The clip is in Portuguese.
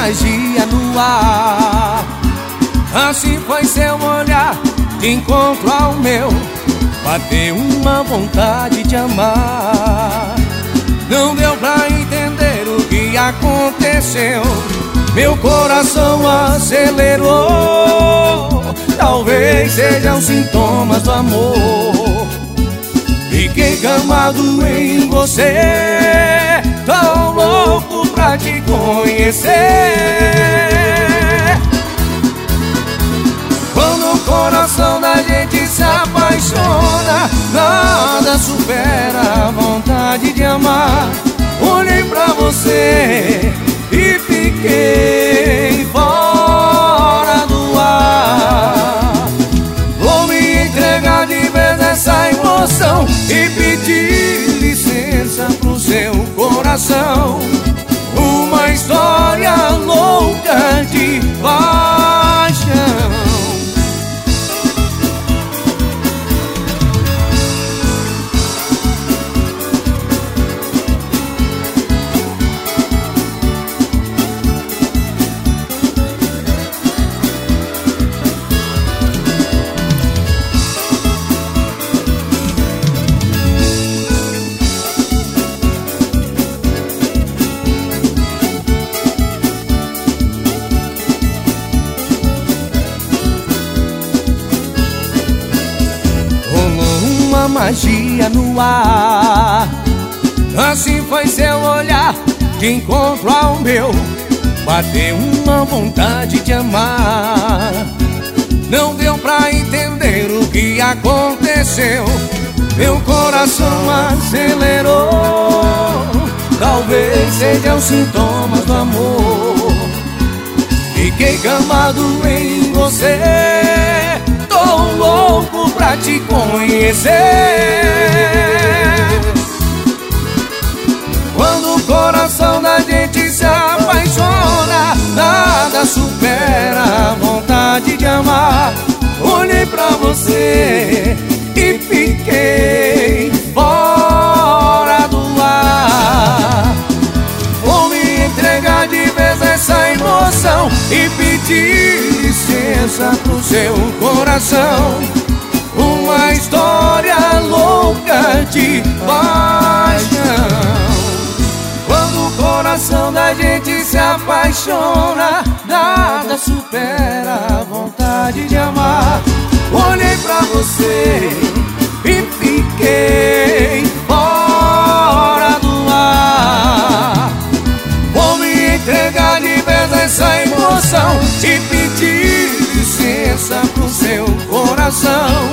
magia no ar. Assim foi seu olhar de encontro ao meu, bateu uma vontade de amar. Não deu pra entender o que aconteceu, meu coração acelerou. Talvez sejam sintomas do amor. Fiquei gamado em você, tão louco pra te conhecer. Quando o coração da gente se apaixona, nada supera a vontade de amar. Olhei pra você e fiquei fora do ar. Vou me entregar de vez nessa emoção e pedir licença pro seu coração. Uma história louca de paixão. Magia no ar. Assim foi seu olhar de encontro ao meu, bateu uma vontade de amar. Não deu pra entender o que aconteceu, meu coração acelerou. Talvez sejam sintomas do amor. Fiquei gamado em você, tô louco pra te conhecer. Quando o coração da gente se apaixona, nada supera a vontade de amar. Olhei pra você e fiquei fora do ar. Vou me entregar de vez nessa emoção e pedir licença pro seu coração. Uma história louca de paixão. Quando o coração da gente se apaixona, nada supera a vontade de amar. Olhei pra você e fiquei fora do ar. Vou me entregar de vez nessa emoção e pedir licença pro seu coração.